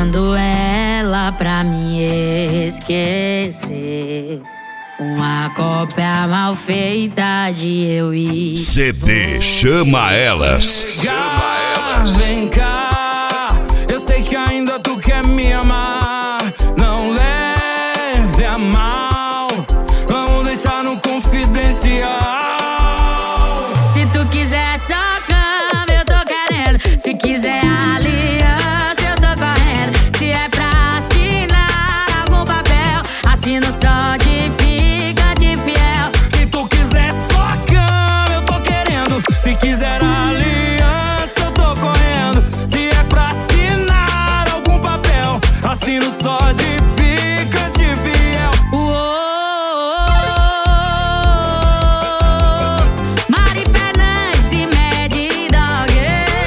procurando ela pra me esquecer. Uma cópia mal feita de eu e CD Chama Elas. Chama Elas. Vem cá, eu sei que ainda tu quer me amar. Não leve a mal, vamos deixar no confidencial. Se tu quiser só cama, eu tô querendo. Se quiser aliança, eu tô correndo. Se é pra assinar algum papel, assino só de fica de fiel. Se tu quiser só cama, eu tô querendo. Se quiser aliança, eu tô correndo. Se é pra assinar algum papel, assino só de fica de fiel. Mari Fernandes e Mad Dog.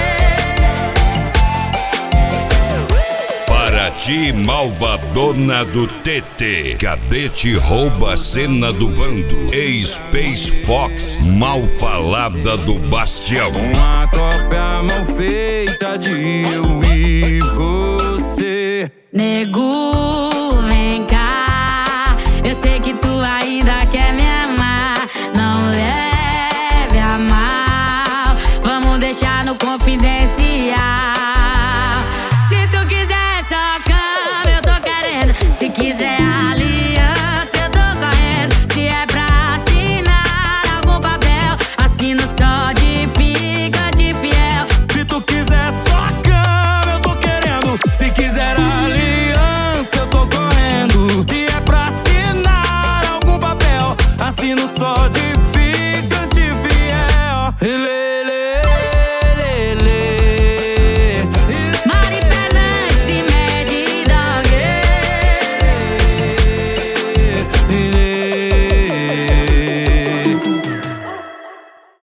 Para ti, malvadona do TT, Cadete rouba a cena do Vando. Space Fox, mal falada do Bastião. Uma cópia mal feita de eu e você. Nego